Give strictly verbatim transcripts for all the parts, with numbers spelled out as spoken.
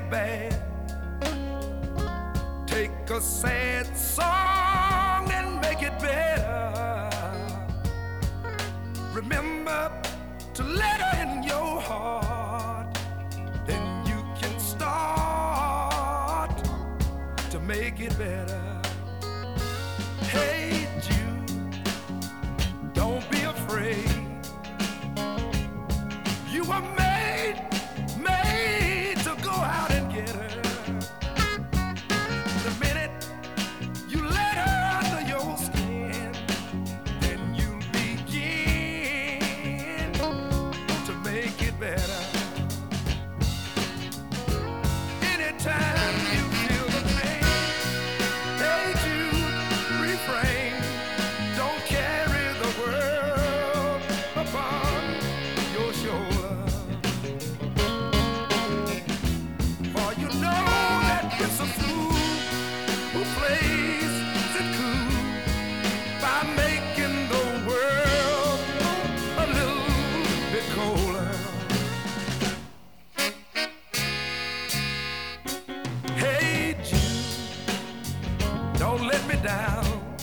bad. Take a sad song and make it better. Remember to let her in your heart. Then you can start to make it better. Hey Jude, don't be afraid. You were made, made to go out and get her. The minute you let her under your skin, then you begin to make it better. Anytime you feel the pain, hey Jude, refrain. Don't carry the world upon your shoulder. For you know that it's a fool who plays it cool by making the world a little bit colder. Hey Jude, don't let me down.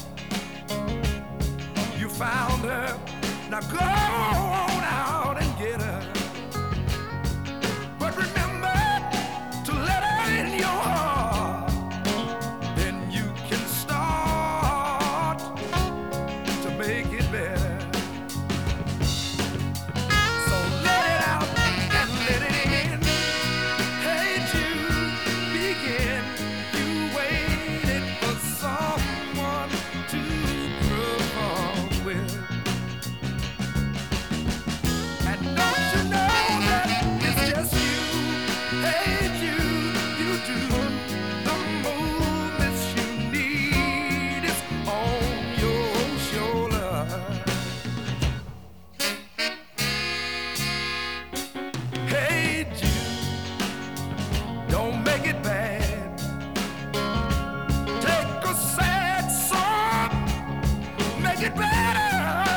You found her, now go on out and get her. But remember to let her in your heart. Then you can start to make it better. So let it out and let it in. Hey Jude, begin. You waited for someone to perform with. And don't you know that it's just you? Hey Jude, you do. The movements you need is on your shoulder. Hey Jude, don't make it bad. Take a sad song, make it better.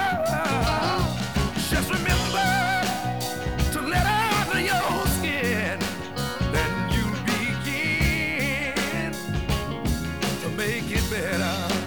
Just remember to let her under your skin. Then you'll begin to make it better.